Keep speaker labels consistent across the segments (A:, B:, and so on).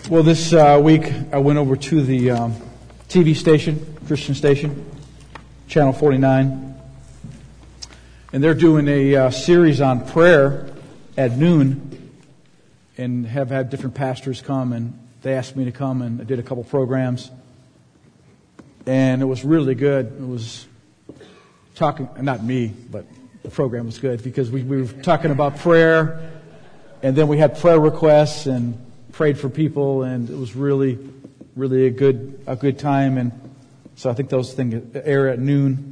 A: Well, this week I went over to the TV station, Christian station, Channel 49, and they're doing a series on prayer at noon, and have had different pastors come, and they asked me to come, and I did a couple programs, and it was really good. It was talking, not me, but the program was good because we were talking about prayer, and then we had prayer requests and prayed for people, and it was really a good time. And so I think those things air at noon.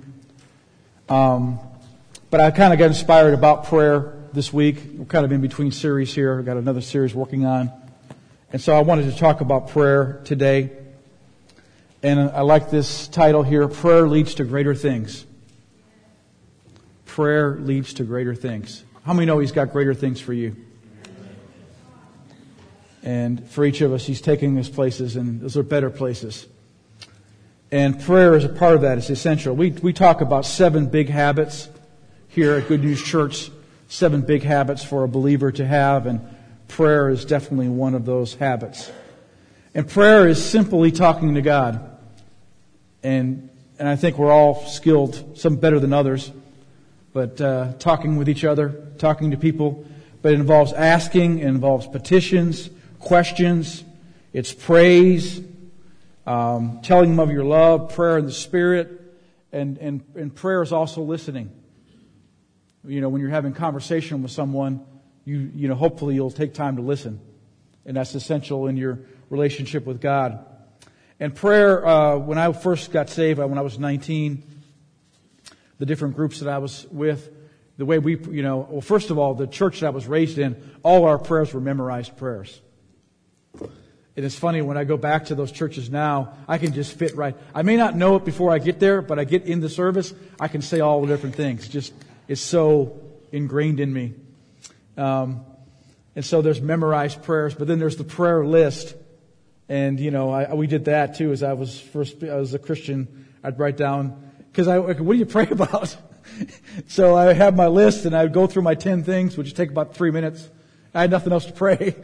A: But I kind of got inspired about prayer this week. We're kind of in between series here. I've got another series working on. And so I wanted to talk about prayer today. And I like this title here, Prayer Leads to Greater Things. Prayer leads to greater things. How many know He's got greater things for you? And for each of us, He's taking us places, and those are better places. And prayer is a part of that. It's essential. We talk about 7 big habits here at Good News Church, 7 big habits for a believer to have, and prayer is definitely one of those habits. And prayer is simply talking to God. And I think we're all skilled, some better than others, but talking with each other, talking to people. But it involves asking, it involves petitions, questions, it's praise, telling them of your love, prayer in the Spirit, and prayer is also listening. You know, when you're having conversation with someone, you know, hopefully you'll take time to listen, and that's essential in your relationship with God. And prayer, when I first got saved, when I was 19, the different groups that I was with, the way we, well, first of all, the church that I was raised in, all our prayers were memorized prayers. And it's funny, when I go back to those churches now, I can just fit right. I may not know it before I get there, but I get in the service, I can say all the different things. It's so ingrained in me. And so there's memorized prayers, but then there's the prayer list. And, we did that too. As I was a Christian, I'd write down, because what do you pray about? So I have my list, and I would go through my 10 things, which would take about 3 minutes. I had nothing else to pray.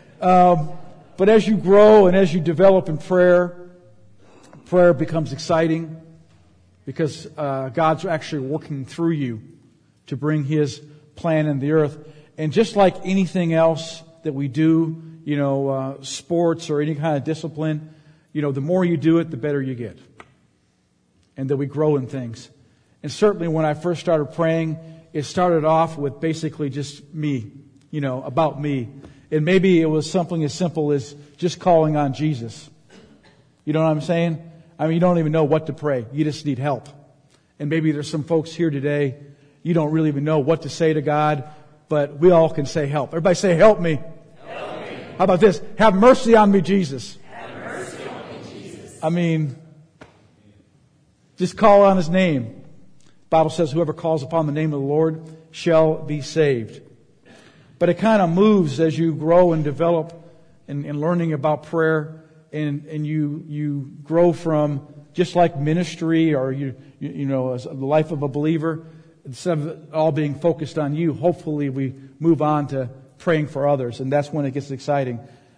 A: But as you grow and as you develop in prayer becomes exciting because God's actually working through you to bring His plan in the earth. And just like anything else that we do, sports or any kind of discipline, the more you do it, the better you get. And that we grow in things. And certainly when I first started praying, it started off with basically just me, about me. And maybe it was something as simple as just calling on Jesus. You know what I'm saying? I mean, you don't even know what to pray. You just need help. And maybe there's some folks here today, you don't really even know what to say to God, but we all can say help. Everybody say, help me.
B: Help me.
A: How about this? Have mercy on me, Jesus.
B: Have mercy on me, Jesus.
A: I mean, just call on His name. The Bible says whoever calls upon the name of the Lord shall be saved. But it kind of moves as you grow and develop in learning about prayer, and you grow from just like ministry or as the life of a believer, instead of it all being focused on you, hopefully we move on to praying for others, and that's when it gets exciting.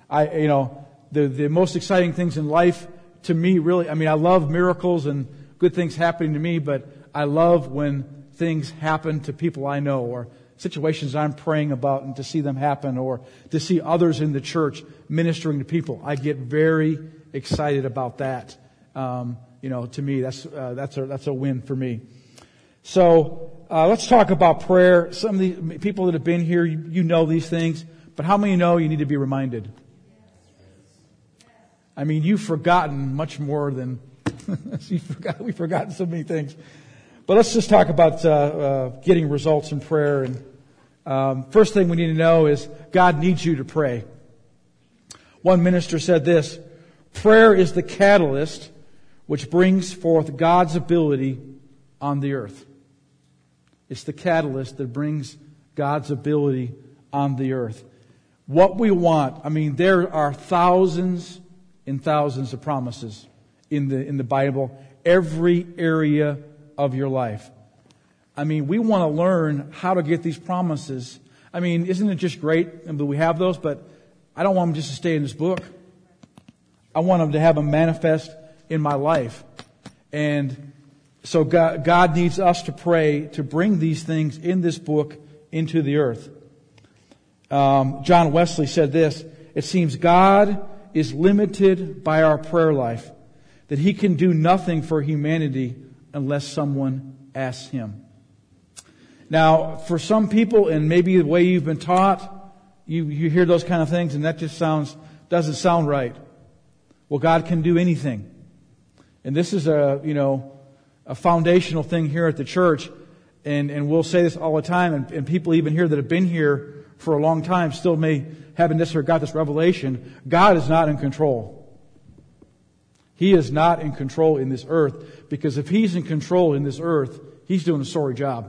A: The most exciting things in life to me, really, I love miracles and good things happening to me, but I love when things happen to people I know, or situations I'm praying about, and to see them happen, or to see others in the church ministering to people. I get very excited about that. To me, that's a win for me. So let's talk about prayer. Some of the people that have been here, you know these things, but how many know you need to be reminded? You've forgotten much more than we've forgotten so many things. But let's just talk about getting results in prayer. And first thing we need to know is God needs you to pray. One minister said this: prayer is the catalyst which brings forth God's ability on the earth. It's the catalyst that brings God's ability on the earth. What we want, there are thousands and thousands of promises in the Bible, every area of your life. We want to learn how to get these promises. Isn't it just great that we have those? But I don't want them just to stay in this book. I want to have them manifest in my life. And so God needs us to pray to bring these things in this book into the earth. John Wesley said this: it seems God is limited by our prayer life, that He can do nothing for humanity unless someone asks Him. Now, for some people, and maybe the way you've been taught, you hear those kind of things, and that just doesn't sound right. Well, God can do anything. And this is a foundational thing here at the church, and we'll say this all the time, and people even here that have been here for a long time still haven't necessarily got this revelation. God is not in control. He is not in control in this earth, because if He's in control in this earth, He's doing a sorry job.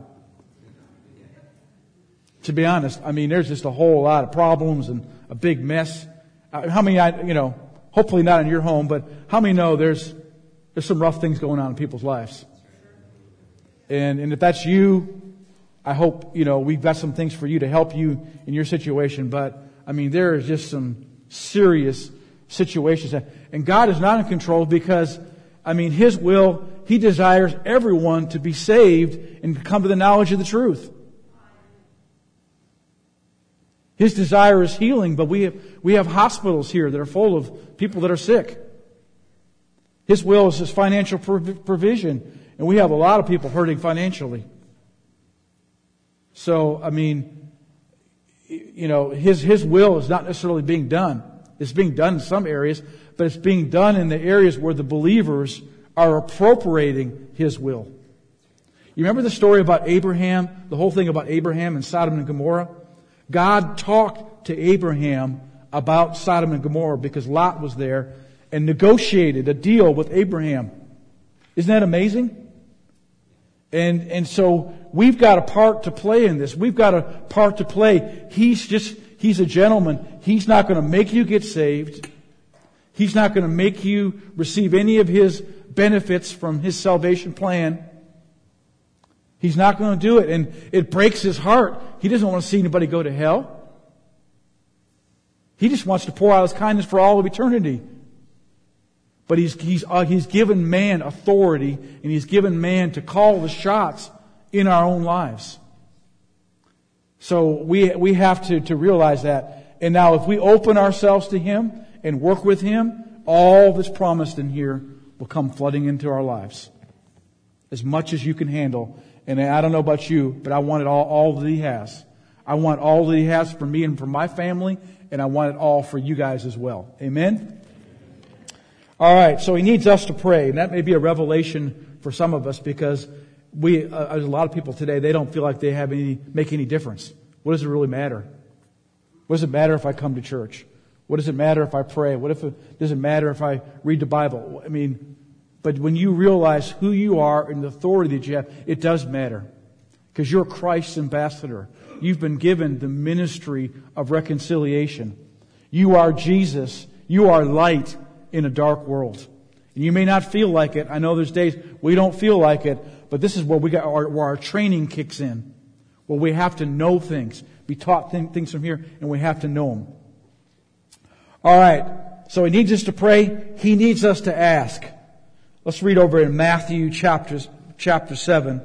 A: To be honest, there's just a whole lot of problems and a big mess. How many, hopefully not in your home, but how many know there's some rough things going on in people's lives? And if that's you, I hope, we've got some things for you to help you in your situation. But, there is just some serious situations. And God is not in control because, His will, He desires everyone to be saved and come to the knowledge of the truth. His desire is healing, but we have hospitals here that are full of people that are sick. His will is His financial provision, and we have a lot of people hurting financially. So, His will is not necessarily being done. It's being done in some areas, but it's being done in the areas where the believers are appropriating His will. You remember the story about Abraham, the whole thing about Abraham and Sodom and Gomorrah? God talked to Abraham about Sodom and Gomorrah because Lot was there and negotiated a deal with Abraham. Isn't that amazing? And so we've got a part to play in this. We've got a part to play. He's a gentleman. He's not going to make you get saved. He's not going to make you receive any of His benefits from His salvation plan. He's not going to do it. And it breaks His heart. He doesn't want to see anybody go to hell. He just wants to pour out His kindness for all of eternity. But He's given man authority, and He's given man to call the shots in our own lives. So we have to realize that. And now if we open ourselves to Him and work with Him, all that's promised in here will come flooding into our lives. As much as you can handle. And I don't know about you, but I want it all that He has. I want all that He has for me and for my family, and I want it all for you guys as well. Amen? All right, so He needs us to pray, and that may be a revelation for some of us because there's a lot of people today, they don't feel like they make any difference. What does it really matter? What does it matter if I come to church? What does it matter if I pray? Does it matter if I read the Bible? But when you realize who you are and the authority that you have, it does matter. Because you're Christ's ambassador. You've been given the ministry of reconciliation. You are Jesus. You are light in a dark world. And you may not feel like it. I know there's days we don't feel like it. But this is where where our training kicks in. Where we have to know things. Be taught things from here, and we have to know them. All right. So He needs us to pray. He needs us to ask. Let's read over in Matthew chapter 7.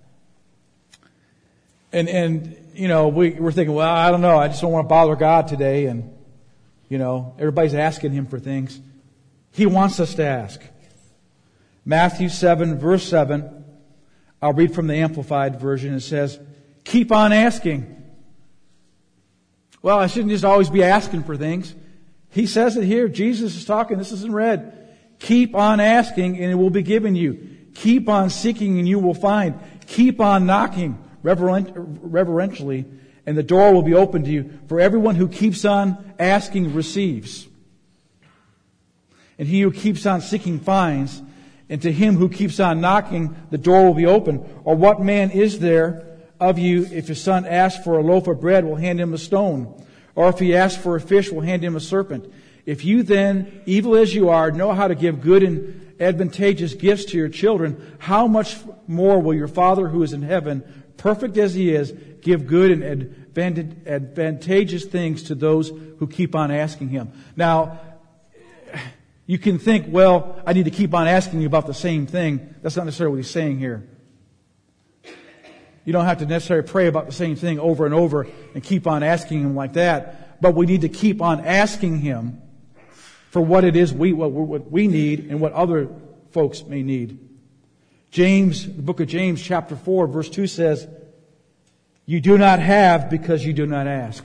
A: And we're thinking, well, I don't know. I just don't want to bother God today. And, everybody's asking Him for things. He wants us to ask. Matthew 7, verse 7. I'll read from the Amplified Version. It says, keep on asking. Well, I shouldn't just always be asking for things. He says it here. Jesus is talking. This is in red. Keep on asking and it will be given you. Keep on seeking and you will find. Keep on knocking reverentially and the door will be opened to you. For everyone who keeps on asking receives. And he who keeps on seeking finds. And to him who keeps on knocking, the door will be open. Or what man is there of you, if his son asks for a loaf of bread, will hand him a stone? Or if he asks for a fish, will hand him a serpent? If you then, evil as you are, know how to give good and advantageous gifts to your children, how much more will your Father who is in heaven, perfect as He is, give good and advantageous things to those who keep on asking Him? Now, You can think, well, I need to keep on asking you about the same thing. That's not necessarily what he's saying here. You don't have to necessarily pray about the same thing over and over and keep on asking Him like that. But we need to keep on asking Him for what it is what we need and what other folks may need. James, the book of James, chapter 4, verse 2 says, you do not have because you do not ask.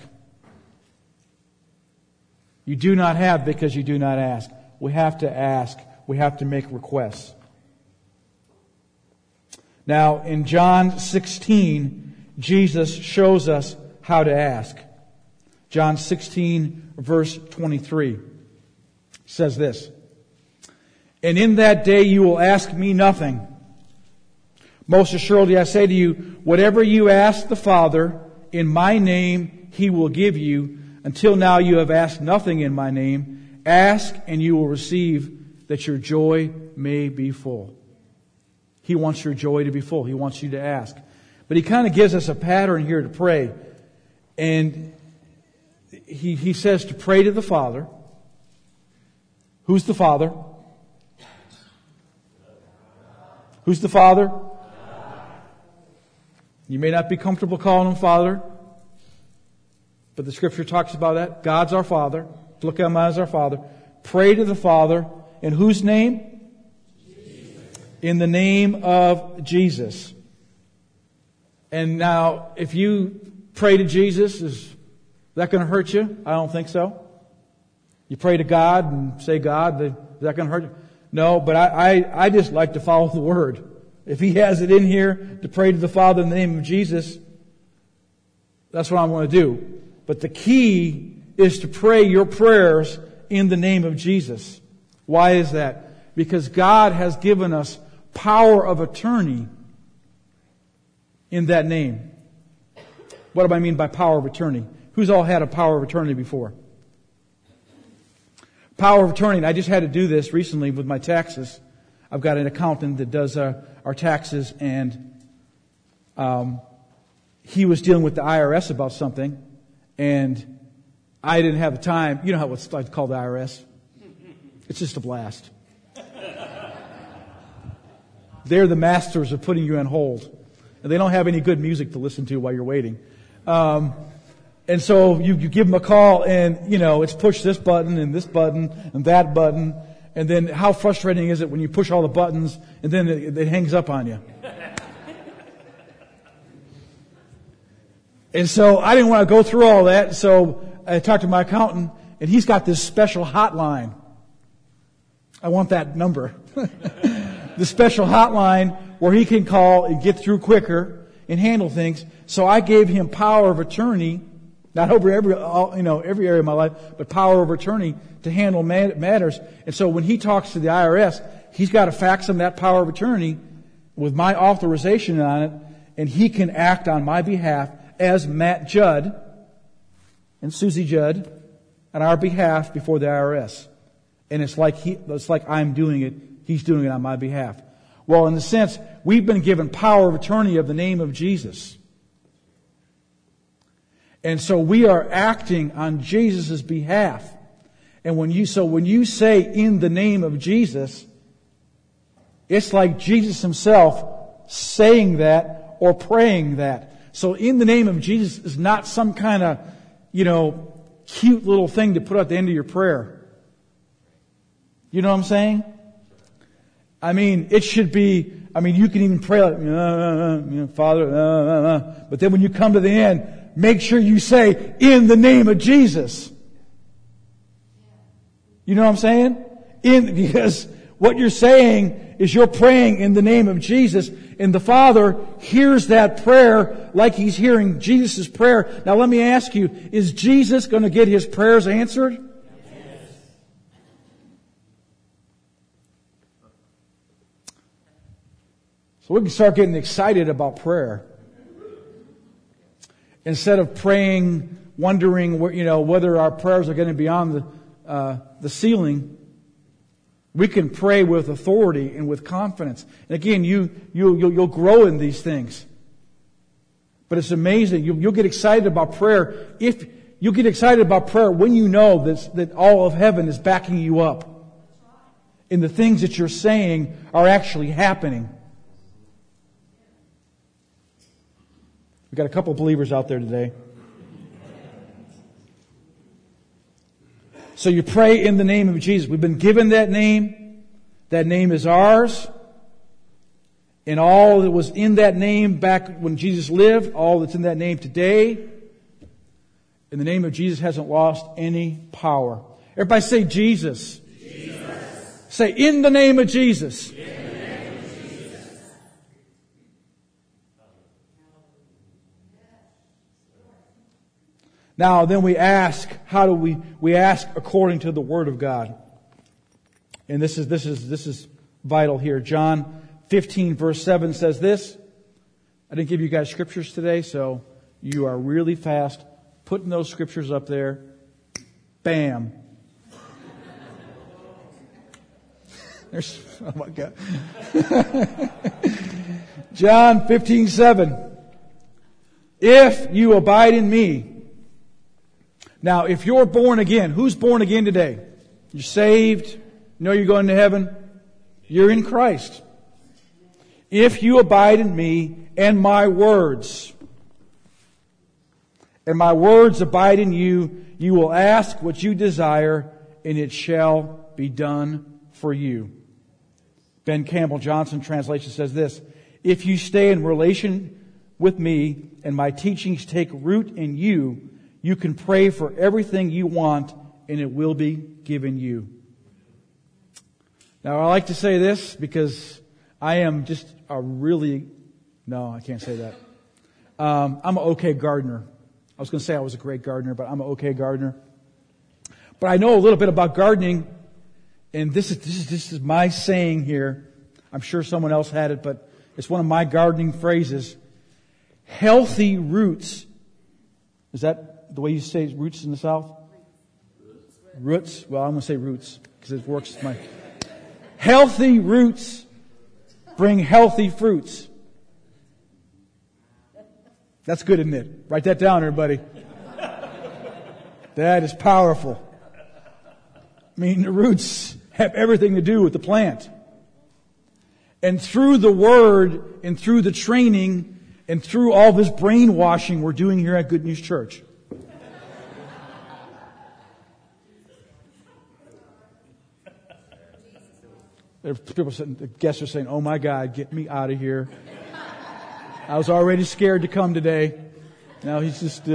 A: You do not have because you do not ask. We have to ask. We have to make requests. Now, in John 16, Jesus shows us how to ask. John 16, verse 23 says this, and in that day you will ask me nothing. Most assuredly I say to you, whatever you ask the Father in my name, He will give you. Until now you have asked nothing in my name. Ask and you will receive, that your joy may be full. He wants your joy to be full. He wants you to ask. But He kind of gives us a pattern here to pray. And He says to pray to the Father. Who's the Father? Who's the Father? You may not be comfortable calling Him Father, but the Scripture talks about that. God's our Father. Look at Him as our Father. Pray to the Father. In whose name? Jesus. In the name of Jesus. And now, if you pray to Jesus, is that going to hurt you? I don't think so. You pray to God and say, God, is that going to hurt you? No, but I just like to follow the Word. If He has it in here to pray to the Father in the name of Jesus, that's what I want to do. But the key is to pray your prayers in the name of Jesus. Why is that? Because God has given us power of attorney in that name. What do I mean by power of attorney? Who's all had a power of attorney before? Power of attorney. And I just had to do this recently with my taxes. I've got an accountant that does our taxes, and he was dealing with the IRS about something, and I didn't have the time. You know how it's like called the IRS? It's just a blast. They're the masters of putting you on hold, and they don't have any good music to listen to while you're waiting. And so you give them a call, and it's push this button and that button. And then how frustrating is it when you push all the buttons and then it hangs up on you? And so I didn't want to go through all that. So I talked to my accountant, and he's got this special hotline. I want that number. The special hotline where he can call and get through quicker and handle things. So I gave him power of attorney, not over every area of my life, but power of attorney to handle matters. And so when he talks to the IRS, he's got to fax him that power of attorney with my authorization on it, and he can act on my behalf as Matt Judd and Susie Judd on our behalf before the IRS. And it's like I'm doing it, he's doing it on my behalf. Well, in a sense, we've been given power of attorney of the name of Jesus. And so we are acting on Jesus' behalf. And when you say in the name of Jesus, it's like Jesus Himself saying that or praying that. So in the name of Jesus is not some kind of, cute little thing to put at the end of your prayer. You know what I'm saying? I mean, it should be, you can even pray like, Father, but then when you come to the end, make sure you say, in the name of Jesus. You know what I'm saying? Because what you're saying is you're praying in the name of Jesus, and the Father hears that prayer like He's hearing Jesus' prayer. Now let me ask you, is Jesus going to get His prayers answered?
B: Yes.
A: So we can start getting excited about prayer. Instead of praying, wondering, whether our prayers are going to be on the ceiling, we can pray with authority and with confidence. And again, you'll grow in these things. But it's amazing. You'll get excited about prayer if you get excited about prayer when you know that all of heaven is backing you up. in the things that you're saying are actually happening. We've got a couple of believers out there today. So you pray in the name of Jesus. We've been given that name. That name is ours. And all that was in that name back when Jesus lived, all that's in that name today, and the name of Jesus hasn't lost any power. Everybody say Jesus.
B: Jesus.
A: Say in the name of Jesus.
B: In the name of Jesus.
A: Now then we ask, how do we ask according to the Word of God. And this is vital here. John 15 verse 7 says this. I didn't give you guys scriptures today, so you are really fast putting those scriptures up there. Bam. There's, oh my God. John 15:7. If you abide in me. Now, if you're born again, who's born again today? You're saved. You know you're going to heaven. You're in Christ. If you abide in me and my words abide in you, you will ask what you desire and it shall be done for you. Ben Campbell Johnson translation says this: if you stay in relation with me and my teachings take root in you, you can pray for everything you want and it will be given you. Now I like to say this because I am just I can't say that. I'm an okay gardener. I was going to say I was a great gardener, but I'm an okay gardener. But I know a little bit about gardening, and this is my saying here. I'm sure someone else had it, but it's one of my gardening phrases. Healthy roots. Is that the way you say roots in the South? Roots. Well, I'm going to say roots because it works. Healthy roots bring healthy fruits. That's good, isn't it? Write that down, everybody. That is powerful. I mean, the roots have everything to do with the plant. And through the Word and through the training and through all this brainwashing we're doing here at Good News Church, people, the guests are saying, "Oh my God, get me out of here." I was already scared to come today. Now he's just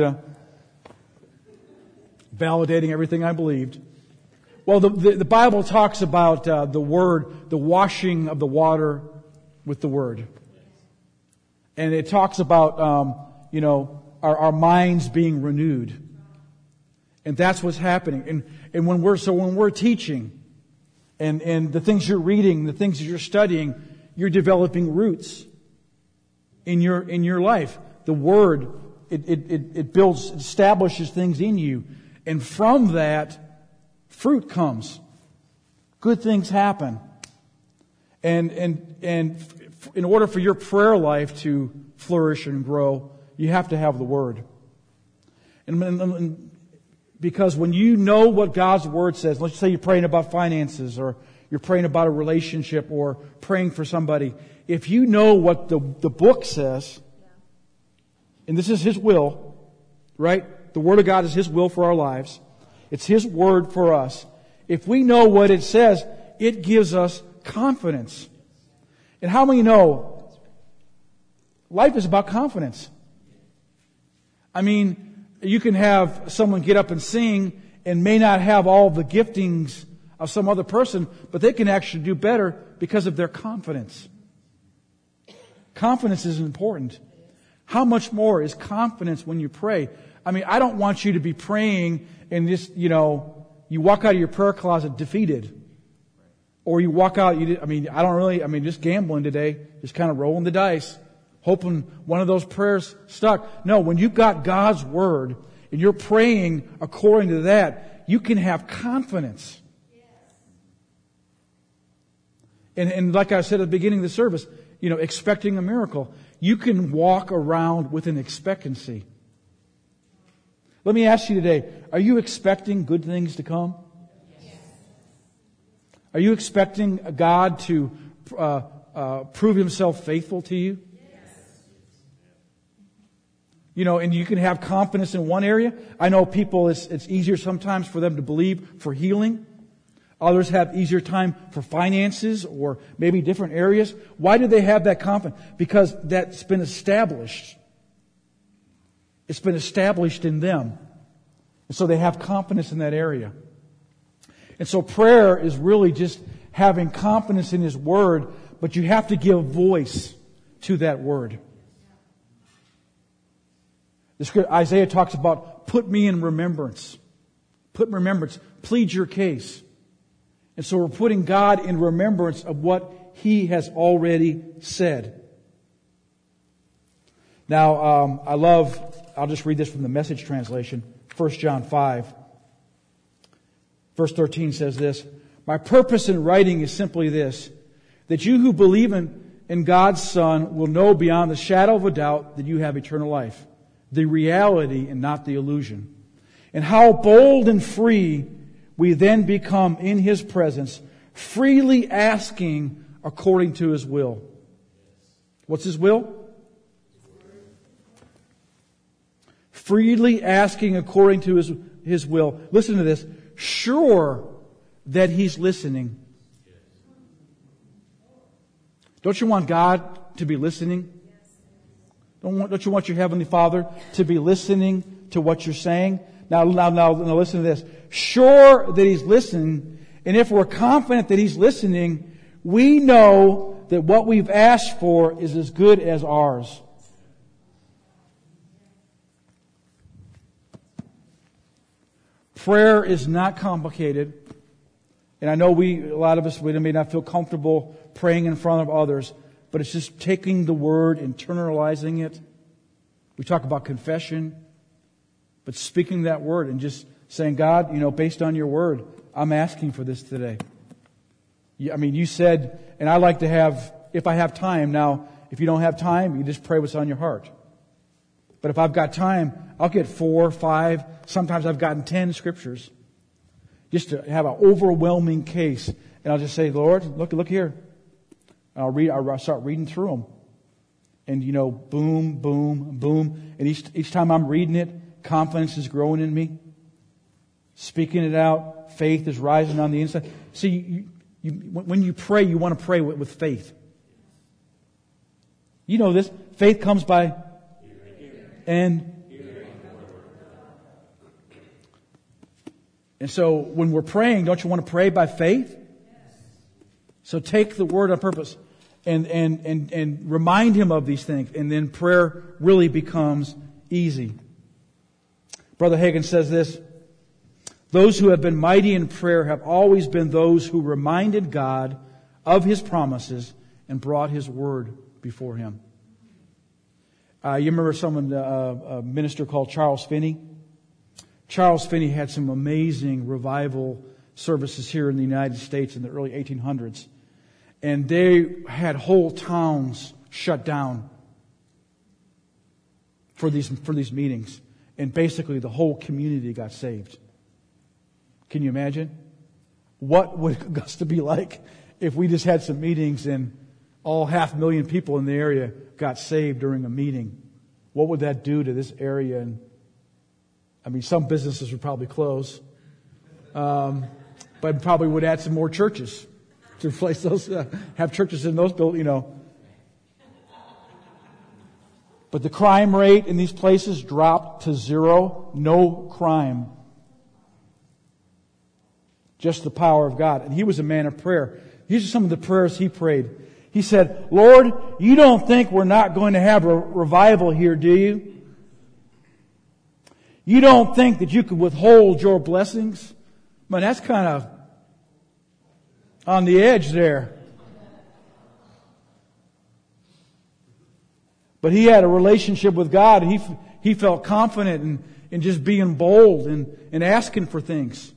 A: validating everything I believed. Well, the Bible talks about the Word, the washing of the water with the Word. And it talks about, our minds being renewed. And that's what's happening. And when we're teaching, and the things you're reading, the things that you're studying, you're developing roots in your life. The Word, it builds, establishes things in you. And from that, fruit comes. Good things happen. And in order for your prayer life to flourish and grow, you have to have the Word. And because when you know what God's Word says, let's say you're praying about finances, or you're praying about a relationship, or praying for somebody. If you know what the book says, and this is His will, right? The Word of God is His will for our lives. It's His Word for us. If we know what it says, it gives us confidence. And how many know life is about confidence? I mean, you can have someone get up and sing and may not have all the giftings of some other person, but they can actually do better because of their confidence. Confidence is important. How much more is confidence when you pray? I mean, I don't want you to be praying and just, you walk out of your prayer closet defeated. Or you walk out, just gambling today, just kind of rolling the dice, hoping one of those prayers stuck. No, when you've got God's Word and you're praying according to that, you can have confidence. And like I said at the beginning of the service, expecting a miracle. You can walk around with an expectancy. Let me ask you today, are you expecting good things to come? Yes. Are you expecting God to prove Himself faithful to you? You know, and you can have confidence in one area. I know people, it's easier sometimes for them to believe for healing. Others have easier time for finances or maybe different areas. Why do they have that confidence? Because that's been established. It's been established in them. And so they have confidence in that area. And so prayer is really just having confidence in His Word, but you have to give voice to that Word. Isaiah talks about, put me in remembrance. Put in remembrance. Plead your case. And so we're putting God in remembrance of what He has already said. Now, I'll just read this from the Message translation. 1 John 5. Verse 13 says this, my purpose in writing is simply this, that you who believe in God's Son will know beyond the shadow of a doubt that you have eternal life. The reality and not the illusion. And how bold and free we then become in His presence, freely asking according to His will. What's His will? Freely asking according to His will. Listen to this. Sure that He's listening. Don't you want God to be listening? Don't you want your Heavenly Father to be listening to what you're saying? Now listen to this. Sure that He's listening, and if we're confident that He's listening, we know that what we've asked for is as good as ours. Prayer is not complicated. And I know a lot of us, we may not feel comfortable praying in front of others, but it's just taking the Word, internalizing it. We talk about confession, but speaking that Word and just saying, God, based on your Word, I'm asking for this today. You said, and I like to have, if I have time. Now, if you don't have time, you just pray what's on your heart. But if I've got time, I'll get 4, 5, sometimes I've gotten 10 scriptures. Just to have an overwhelming case. And I'll just say, Lord, look here. And I'll start reading through them. And boom, boom, boom. And each time I'm reading it, confidence is growing in me. Speaking it out, faith is rising on the inside. See, when you pray, you want to pray with faith. You know this. Faith comes by and so when we're praying, don't you want to pray by faith? So take the Word on purpose and remind Him of these things. And then prayer really becomes easy. Brother Hagin says this, those who have been mighty in prayer have always been those who reminded God of His promises and brought His Word before Him. You remember a minister called Charles Finney? Charles Finney had some amazing revival services here in the United States in the early 1800s. And they had whole towns shut down for these meetings. And basically the whole community got saved. Can you imagine? What would Augusta be like if we just had some meetings and all 500,000 people in the area got saved during a meeting? What would that do to this area? And some businesses would probably close. But probably would add some more churches to replace those, have churches in those buildings, But the crime rate in these places dropped to 0. No crime. Just the power of God. And he was a man of prayer. These are some of the prayers he prayed. He said, Lord, you don't think we're not going to have a revival here, do you? You don't think that you could withhold your blessings? Man, that's kind of on the edge there. But he had a relationship with God. He felt confident in just being bold and asking for things.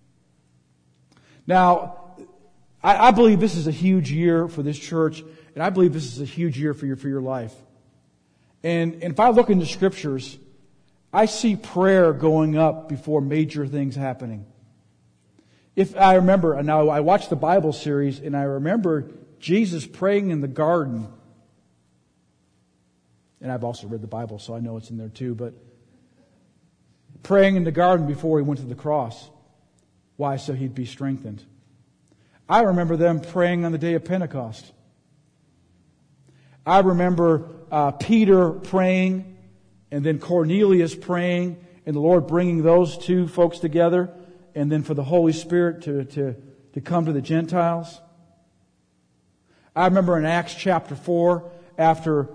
A: Now, I believe this is a huge year for this church, and I believe this is a huge year for your life. And if I look into scriptures, I see prayer going up before major things happening. If I remember, and now I watched the Bible series, and I remember Jesus praying in the garden. And I've also read the Bible, so I know it's in there too, but praying in the garden before he went to the cross. Why? So he'd be strengthened. I remember them praying on the day of Pentecost. I remember Peter praying, and then Cornelius praying, and the Lord bringing those two folks together, and then for the Holy Spirit to come to the Gentiles. I remember in Acts chapter 4, after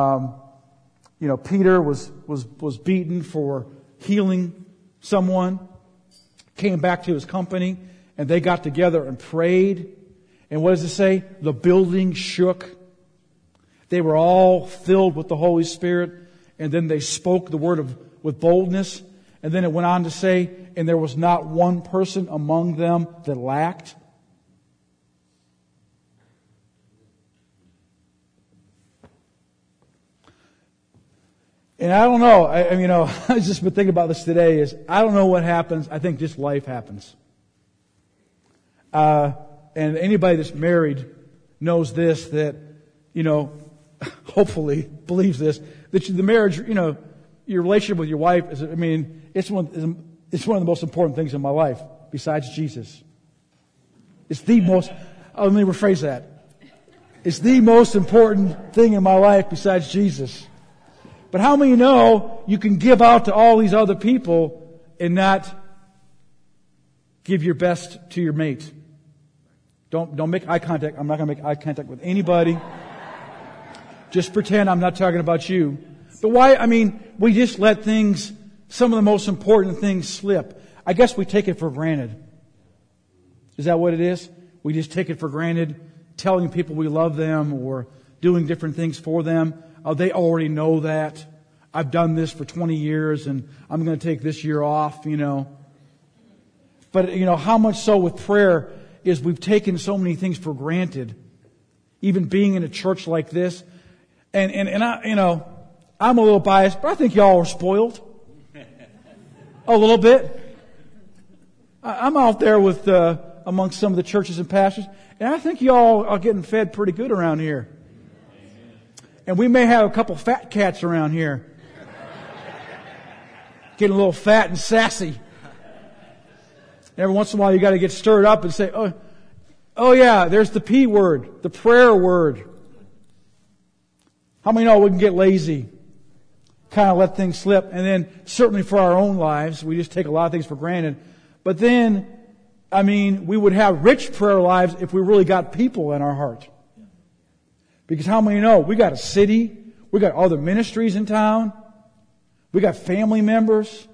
A: Peter was beaten for healing someone, came back to his company, and they got together and prayed. And what does it say? The building shook. They were all filled with the Holy Spirit, and then they spoke the word with boldness. And then it went on to say, and there was not one person among them that lacked. And I don't know, I've just been thinking about this today, I don't know what happens. I think just life happens. And anybody that's married knows this, that, hopefully believes this, that the marriage, your relationship with your wife it's one of the most important things in my life, besides Jesus. It's the most, let me rephrase that. It's the most important thing in my life besides Jesus. But how many know you can give out to all these other people and not give your best to your mate? Don't make eye contact. I'm not going to make eye contact with anybody. Just pretend I'm not talking about you. But why? We just let some of the most important things slip. I guess we take it for granted. Is that what it is? We just take it for granted, telling people we love them or doing different things for them. Oh, they already know that. I've done this for 20 years and I'm going to take this year off, But, how much so with prayer is we've taken so many things for granted. Even being in a church like this. And I, I'm a little biased, but I think y'all are spoiled. A little bit. I'm out there with, amongst some of the churches and pastors, and I think y'all are getting fed pretty good around here. And we may have a couple fat cats around here. Getting a little fat and sassy. And every once in a while you got to get stirred up and say, oh yeah, there's the P word, the prayer word. How many know we can get lazy? Kind of let things slip. And then certainly for our own lives, we just take a lot of things for granted. But then, we would have rich prayer lives if we really got people in our heart. Because how many know? We got a city. We got other ministries in town. We got family members.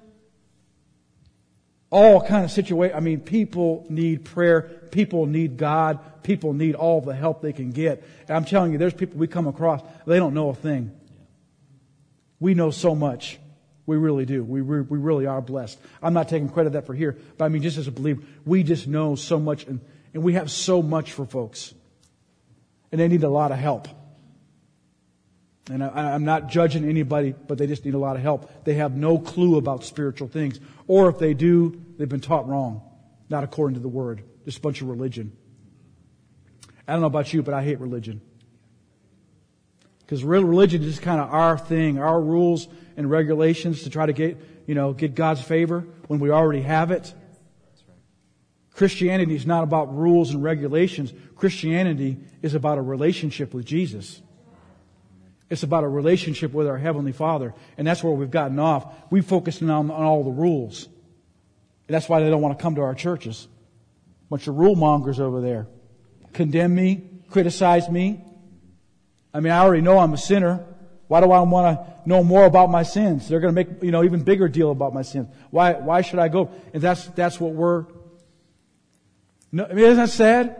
A: All kind of situations. People need prayer. People need God. People need all the help they can get. And I'm telling you, there's people we come across, they don't know a thing. We know so much. We really do. We really are blessed. I'm not taking credit that for here. But just as a believer, we just know so much. And we have so much for folks. And they need a lot of help. And I'm not judging anybody, but they just need a lot of help. They have no clue about spiritual things. Or if they do, they've been taught wrong. Not according to the Word. Just a bunch of religion. I don't know about you, but I hate religion. Because religion is kind of our thing, our rules and regulations to try to get God's favor when we already have it. Christianity is not about rules and regulations. Christianity is about a relationship with Jesus. It's about a relationship with our Heavenly Father. And that's where we've gotten off. We focus on all the rules. And that's why they don't want to come to our churches. Bunch of rule mongers over there. Condemn me, criticize me. I already know I'm a sinner. Why do I want to know more about my sins? They're going to make, even bigger deal about my sins. Why should I go? And that's what we're... No, isn't that sad?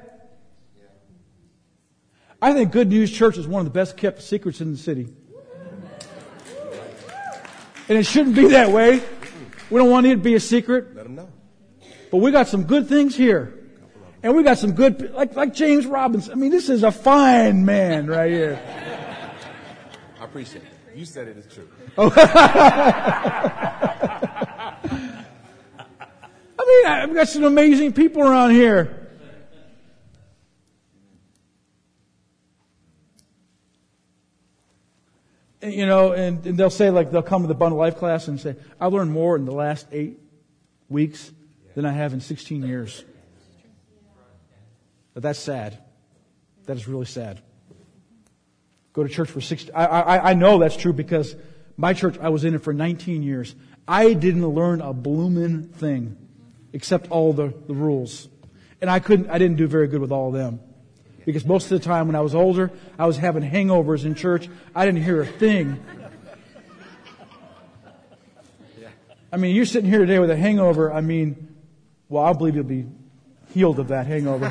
A: I think Good News Church is one of the best kept secrets in the city. And it shouldn't be that way. We don't want it to be a secret. Let them know. But we got some good things here. And we got some good, like James Robinson. This is a fine man right here.
C: I appreciate it. You said it is true.
A: Man, I've got some amazing people around here. You know, and they'll say, like, they'll come to the Abundant Life class and say, I learned more in the last 8 weeks than I have in 16 years. But that's sad. That is really sad. Go to church for 16. I know that's true because my church, I was in it for 19 years. I didn't learn a bloomin' thing except all the rules. And I didn't do very good with all of them. Because most of the time when I was older, I was having hangovers in church. I didn't hear a thing. I mean, you're sitting here today with a hangover. I mean, well, I believe you'll be healed of that hangover.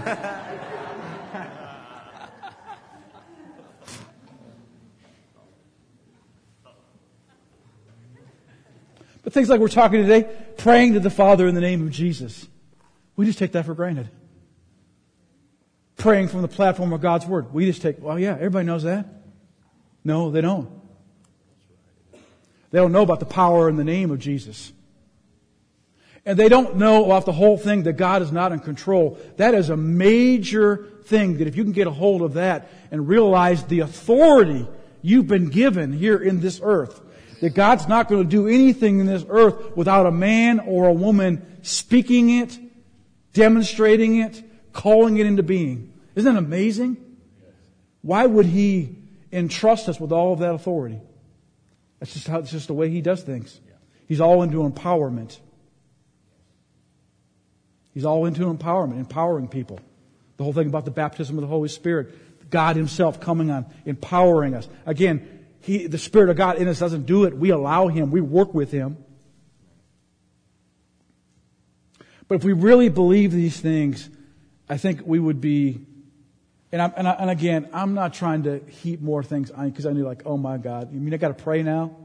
A: But things like we're talking today, praying to the Father in the name of Jesus. We just take that for granted. Praying from the platform of God's Word. We just take, well, yeah, everybody knows that. No, they don't. They don't know about the power in the name of Jesus. And they don't know about the whole thing that God is not in control. That is a major thing, that if you can get a hold of that and realize the authority you've been given here in this earth, that God's not going to do anything in this earth without a man or a woman speaking it, demonstrating it, calling it into being. Isn't that amazing? Why would He entrust us with all of that authority? It's just the way He does things. He's all into empowerment. He's all into empowerment, empowering people. The whole thing about the baptism of the Holy Spirit, God Himself coming on, empowering us. Again, the Spirit of God in us doesn't do it. We allow Him. We work with Him. But if we really believe these things, I think we would be, and again, I'm not trying to heap more things on you because I knew, like, oh my God, you mean I got to pray now?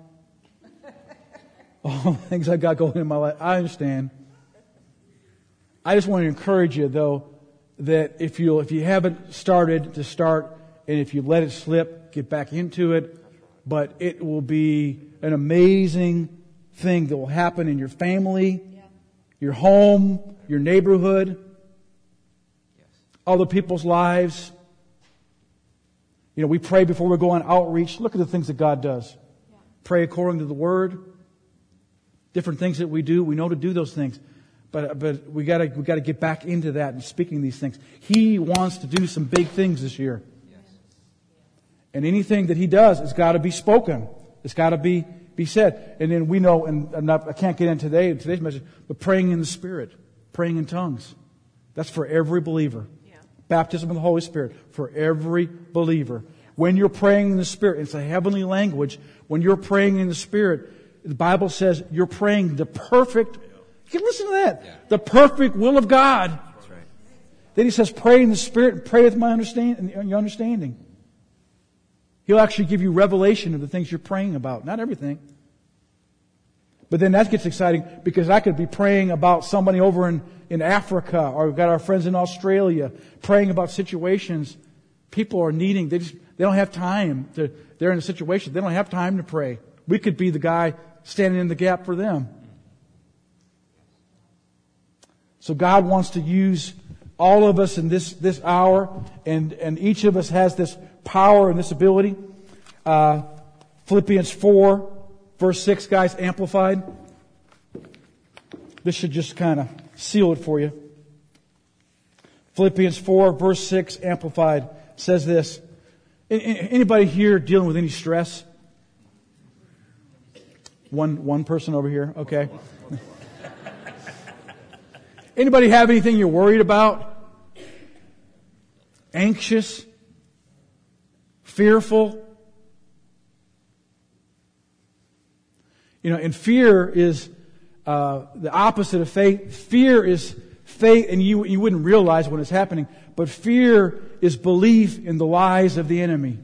A: All the things I got going in my life. I understand. I just want to encourage you, though, that if you haven't started, to start, and if you let it slip, get back into it. But it will be an amazing thing that will happen in your family, your home, your neighborhood, other people's lives. You know, we pray before we go on outreach. Look at the things that God does. Pray according to the Word. Different things that we do. We know to do those things. But we gotta get back into that and speaking these things. He wants to do some big things this year. And anything that He does has got to be spoken. It's got to be said. And then we know, and I can't get into today's message, but praying in the Spirit, praying in tongues. That's for every believer. Baptism of the Holy Spirit for every believer. When you're praying in the Spirit, it's a heavenly language. When you're praying in the Spirit, the Bible says you're praying the perfect, you can listen to that, the perfect will of God.
C: That's right.
A: Then He says, pray in the Spirit and pray with my understanding. He'll actually give you revelation of the things you're praying about. Not everything. But then that gets exciting because I could be praying about somebody over in Africa, or we've got our friends in Australia praying about situations people are needing. They don't have time. They're in a situation. They don't have time to pray. We could be the guy standing in the gap for them. So God wants to use all of us in this hour, and each of us has this power and this ability. Philippians 4, verse 6, guys, amplified. This should just kind of seal it for you. Philippians 4, verse 6, amplified, says this. Anybody here dealing with any stress? One person over here, okay. Anybody have anything you're worried about? Anxious? Fearful? You know, and fear is the opposite of faith. Fear is faith, and you wouldn't realize when it's happening, but fear is belief in the lies of the enemy.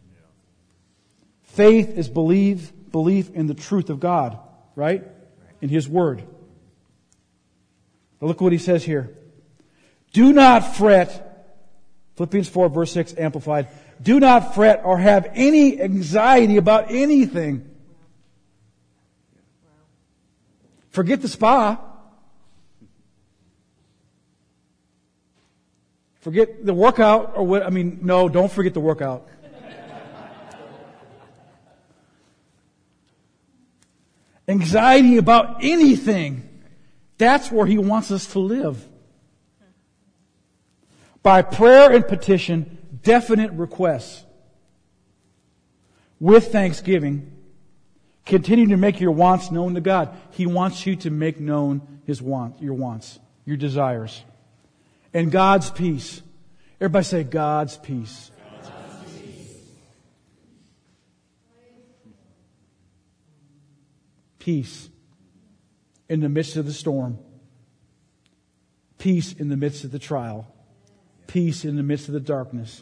A: Faith is belief in the truth of God, right? In His Word. Now look what he says here. Do not fret, Philippians 4 verse 6 amplified, do not fret or have any anxiety about anything. Forget the spa. Forget the workout or what, no, don't forget the workout. Anxiety about anything. That's where He wants us to live. By prayer and petition, definite requests. With thanksgiving, continue to make your wants known to God. He wants you to make known your wants, your desires. And God's peace. Everybody say, God's peace.
B: God's peace.
A: Peace in the midst of the storm. Peace in the midst of the trial. Peace in the midst of the darkness.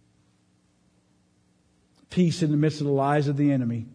A: Peace in the midst of the lies of the enemy.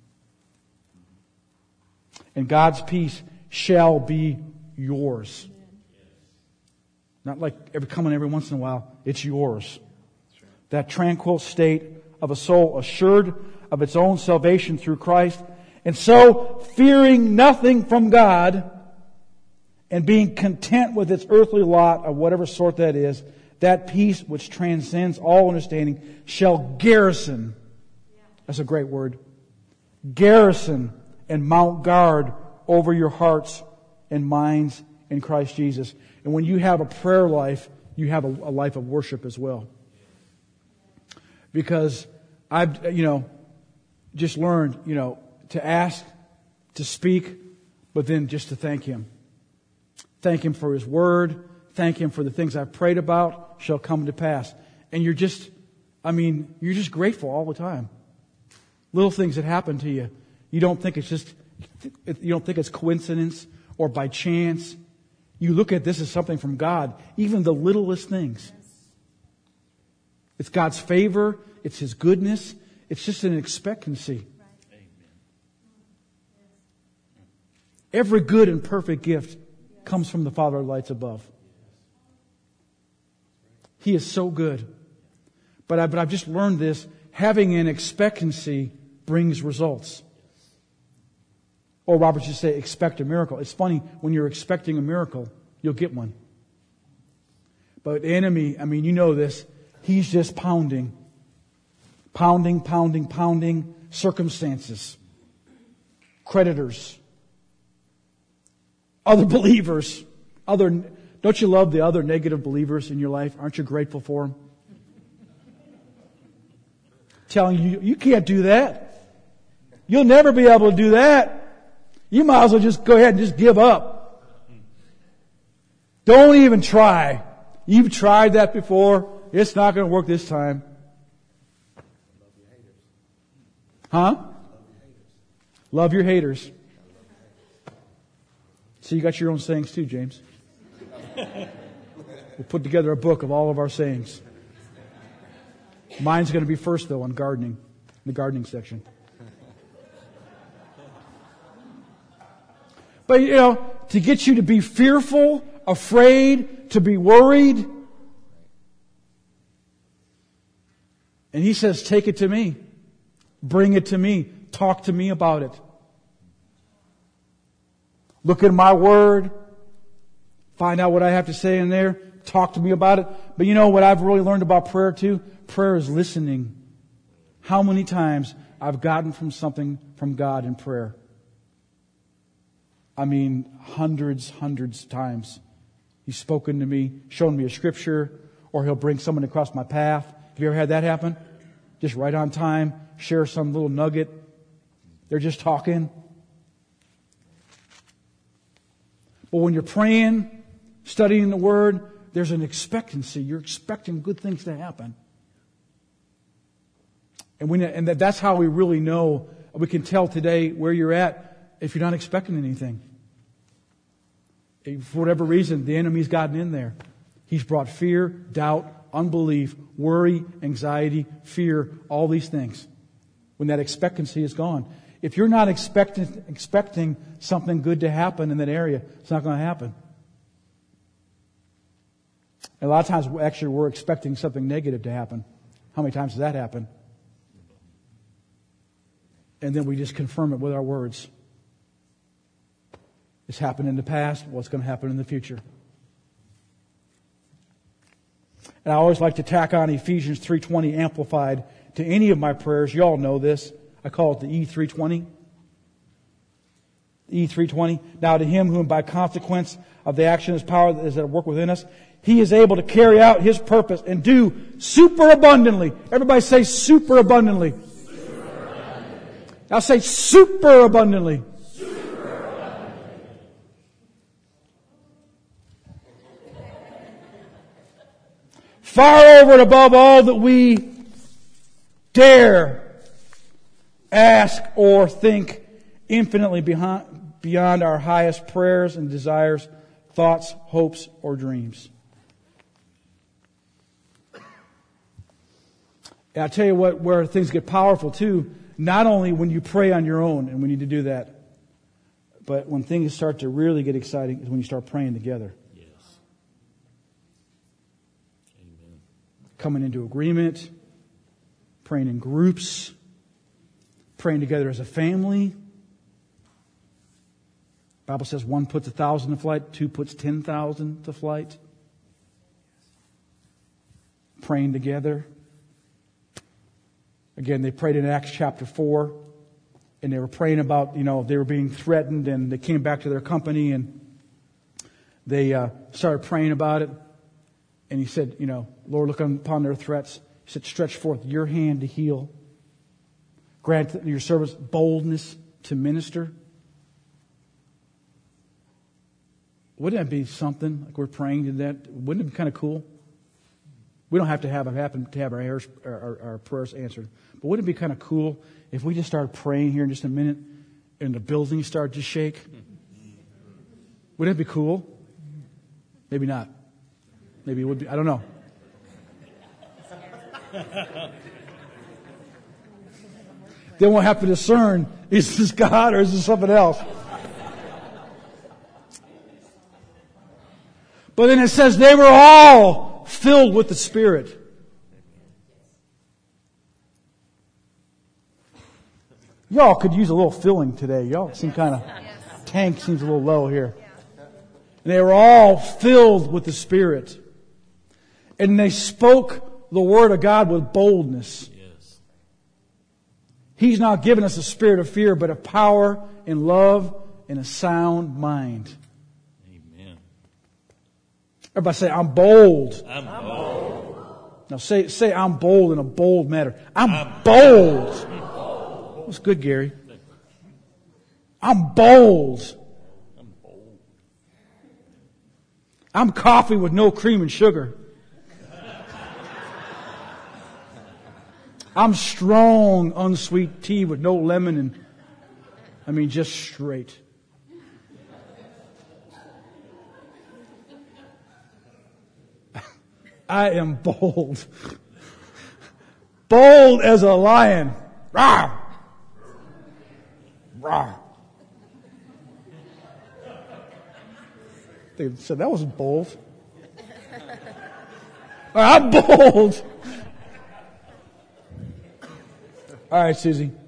A: And God's peace shall be yours. Not like coming every once in a while. It's yours. That tranquil state of a soul assured of its own salvation through Christ. And so, fearing nothing from God and being content with its earthly lot of whatever sort that is, that peace which transcends all understanding shall garrison. That's a great word. Garrison and mount guard over your hearts and minds in Christ Jesus. And when you have a prayer life, you have a life of worship as well. Because I've, just learned, to ask, to speak, but then just to thank Him. Thank Him for His Word. Thank Him for the things I've prayed about shall come to pass. And you're just grateful all the time. Little things that happen to you. You don't think it's coincidence or by chance. You look at this as something from God. Even the littlest things. It's God's favor. It's His goodness. It's just an expectancy. Every good and perfect gift comes from the Father of lights above. He is so good. But I've just learned this. Having an expectancy brings results. Or Robert should say, expect a miracle. It's funny, when you're expecting a miracle, you'll get one. But the enemy, you know this, he's just pounding. Pounding circumstances. Creditors. Other believers. Don't you love the other negative believers in your life? Aren't you grateful for them? Telling you, you can't do that. You'll never be able to do that. You might as well just go ahead and just give up. Don't even try. You've tried that before. It's not going to work this time. Huh? Love your haters. So you got your own sayings too, James. We'll put together a book of all of our sayings. Mine's going to be first, though, on gardening, the gardening section. But, to get you to be fearful, afraid, to be worried. And He says, take it to me. Bring it to me. Talk to me about it. Look at my Word. Find out what I have to say in there. Talk to me about it. But what I've really learned about prayer too? Prayer is listening. How many times I've gotten from something from God in prayer? Hundreds of times. He's spoken to me, shown me a scripture, or He'll bring someone across my path. Have you ever had that happen? Just right on time, share some little nugget. They're just talking. But when you're praying, studying the Word, there's an expectancy. You're expecting good things to happen. And that's how we really know. We can tell today where you're at if you're not expecting anything. For whatever reason, the enemy's gotten in there. He's brought fear, doubt, unbelief, worry, anxiety, fear, all these things. When that expectancy is gone. If you're not expecting something good to happen in that area, it's not going to happen. And a lot of times, we're expecting something negative to happen. How many times does that happen? And then we just confirm it with our words. It's happened in the past. What's going to happen in the future? And I always like to tack on Ephesians 3:20 amplified to any of my prayers. You all know this. I call it the E320. E320. Now to Him whom by consequence of the action of His power that is at work within us, He is able to carry out His purpose and do super abundantly. Everybody say super abundantly.
B: Super abundantly.
A: Now say super abundantly.
B: Super abundantly.
A: Far over and above all that we dare ask or think, infinitely beyond our highest prayers and desires, thoughts, hopes, or dreams. And I'll tell you what, where things get powerful too, not only when you pray on your own, and we need to do that, but when things start to really get exciting is when you start praying together.
D: Yes. Amen.
A: Coming into agreement, praying in groups, praying together as a family. The Bible says 1 puts 1,000 to flight, 2 puts 10,000 to flight. Praying together. Again, they prayed in Acts chapter 4, and they were praying about, they were being threatened, and they came back to their company, and they started praying about it. And he said, Lord, look upon their threats. He said, stretch forth your hand to heal. Grant your servants boldness to minister. Wouldn't that be something like we're praying to that? Wouldn't it be kind of cool? We don't have to have it happen to have our prayers answered. But wouldn't it be kind of cool if we just started praying here in just a minute and the building started to shake? Wouldn't it be cool? Maybe not. Maybe it would be. I don't know. Then we'll have to discern, is this God or is this something else? But then it says they were all filled with the Spirit. Y'all could use a little filling today. Y'all seem kind of, tank seems a little low here. And they were all filled with the Spirit. And they spoke the Word of God with boldness.
D: Yes.
A: He's not given us a spirit of fear, but of power and love and a sound mind.
D: Amen.
A: Everybody say, I'm bold.
D: I'm bold.
A: Now say I'm bold in a bold manner. I'm bold. That's good, Gary. I'm bold.
D: I'm bold.
A: I'm coffee with no cream and sugar. I'm strong, unsweet tea with no lemon and, just straight. I am bold. Bold as a lion. Rawr! Rawr! They said that wasn't bold. I'm bold. All right, Susie.